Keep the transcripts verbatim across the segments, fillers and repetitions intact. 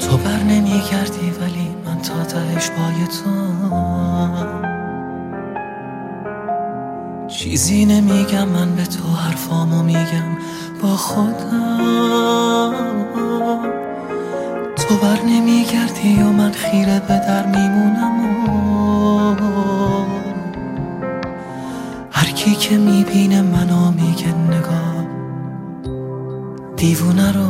تو بر نمیگردی ولی من تا تهش پای تو، چیزی نمیگم من به تو، حرفامو میگم با خودم. تو بر نمیگردی و من خیره به در میمونم و هر کی که میبینه منو میگه نگاه دیوونه رو.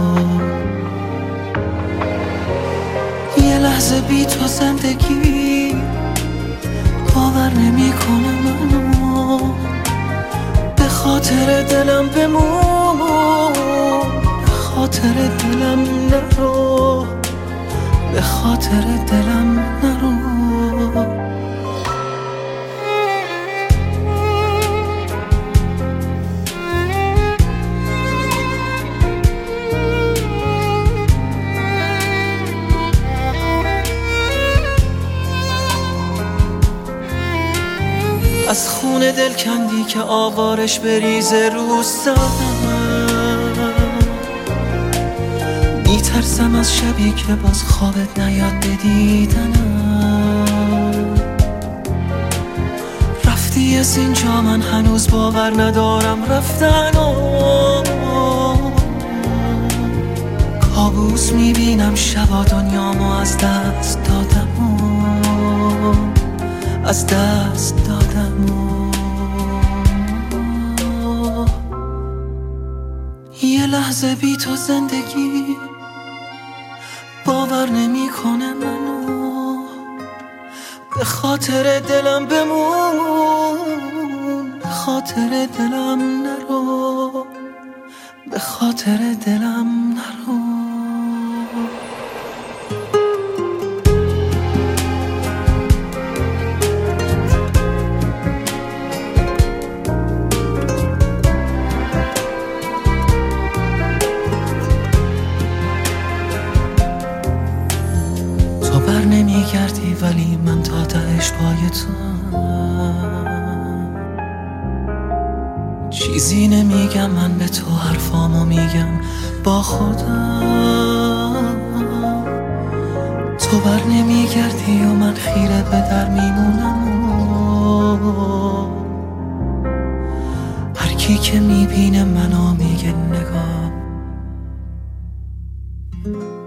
یه لحظه بی تو زندگی باور نمیکنه منو، به خاطر دلم بمون، به خاطر دلم نرو، به خاطر دلم نرو. از خون دل کندی که آوارش بریزه رو سرم، میترسم از شبی که باز خوابت نیاد بدیدنم. رفتی از اینجا من هنوز باور ندارم رفتنو، کابوس میبینم شبا دنیامو از دست دادم، از دست دادم. یه لحظه بی تو زندگی باور نمیکنه منو، به خاطر دلم بمون، به خاطر دلم نرو، به خاطر دلم نرو. بر نمیگردی ولی من تا تهش پای تو، چیزی نمیگم من به تو، حرفامو میگم با خودم. تو بر نمیگردی و من خیره به در میمونم و هر کی که میبینه منو میگه نگاه